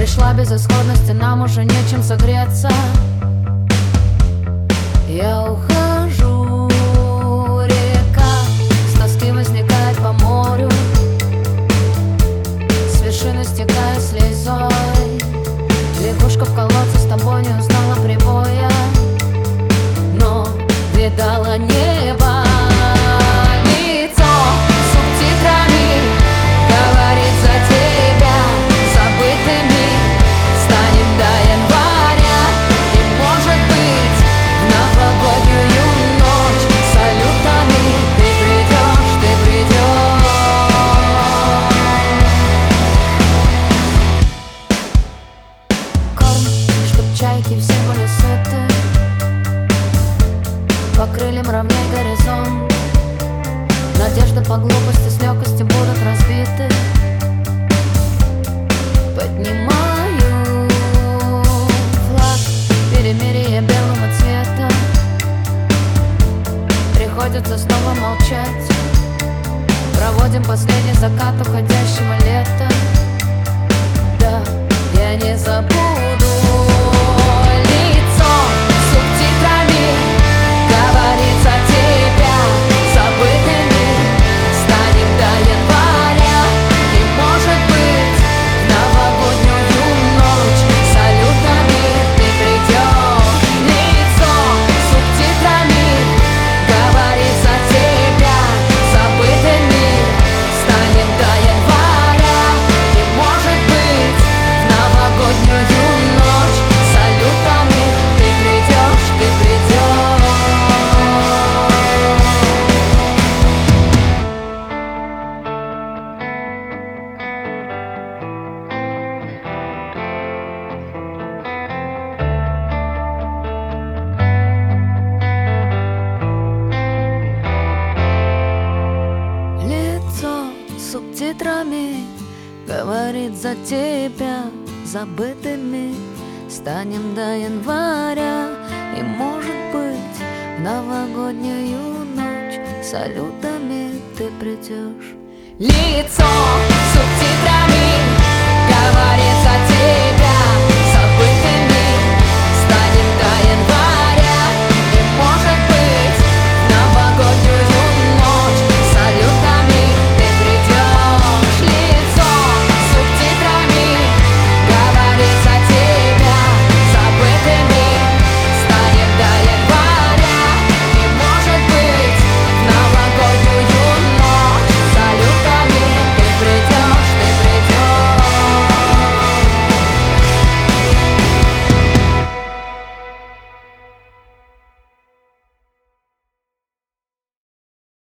Пришла безысходность, и нам уже нечем согреться. Я ухожу, река с тоски возникает по морю, с вершины стекаю слезой. Лягушка в колодце с тобой не узнала прибоя, но видала небо. Лицо субтитрами говорит за тебя. Забытыми станем до января, и, может быть, в новогоднюю ночь салютами ты придешь, ты придешь. Корм, чтоб чайки все были сыты, по крыльям равняй горизонт. Надежды по глупости с легкостью будут разбиты. Поднимаю флаг перемирия белого цвета. Приходится снова молчать. Проводим последний закат уходящего лета. Да, я не забуду. Лицо субтитрами говорит за тебя. Забытыми станем до января, и, может быть, в новогоднюю ночь салютами ты придешь. Лицо субтитрами говорит за тебя. Забытыми станем до января, и, может быть, в новогоднюю ночь салютами ты придешь, ты придешь. Лицо субтитрами говорит за тебя. Забытыми станем до января, и, может быть, в новогоднюю ночь салютами ты придешь. Лицо